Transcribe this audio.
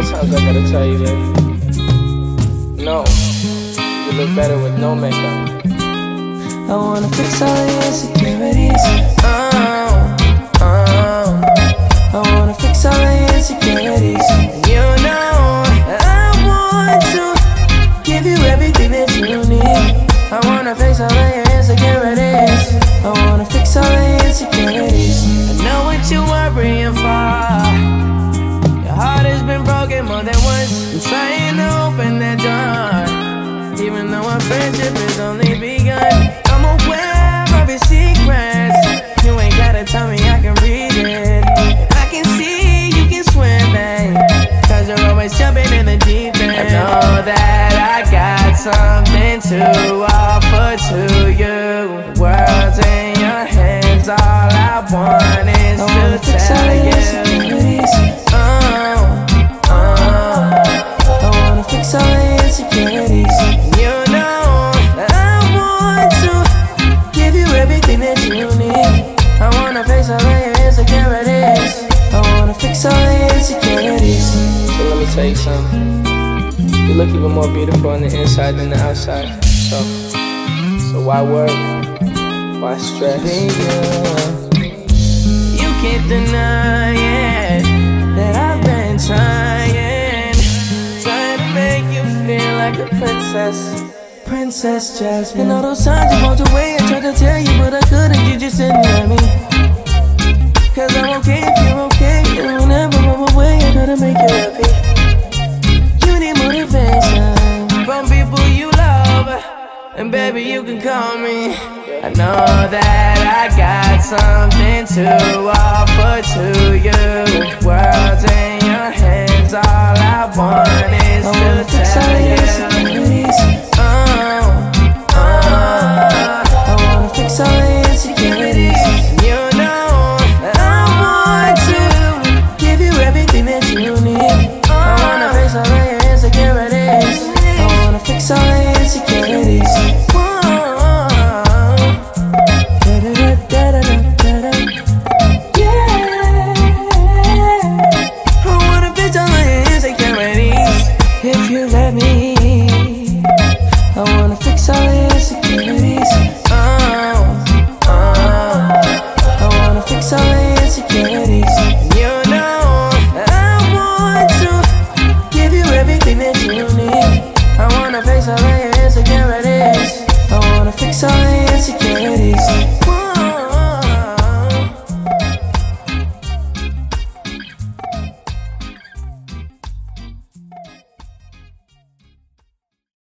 Sometimes I gotta tell you that, no, you look better with no makeup. I wanna fix all the insecurities. I wanna fix all the insecurities. You know I want to give you everything that you need. I wanna fix all the insecurities. I wanna fix all the insecurities. I know what you're worrying for. Your heart has been broken more than once. I'm trying to open that door, even though our friendship has only begun. I'm aware of your secrets. You ain't gotta tell me, I can read it. And I can see you can swim, babe, cause you're always jumping in the deep end. I know that I got something to offer to you. The world's in your hands, all I want is to tell you. I wanna fix all the insecurities. You know that I want to give you everything that you need. I wanna fix all the insecurities. I wanna fix all the insecurities. So let me tell you something. You look even more beautiful on the inside than the outside. So why worry? Why stress? You can't deny it, that I've been trying to make you feel like a princess, Princess Jasmine. And all those times you walked away, I tried to tell you, but I couldn't. You just didn't let me. Cause I'm okay if you're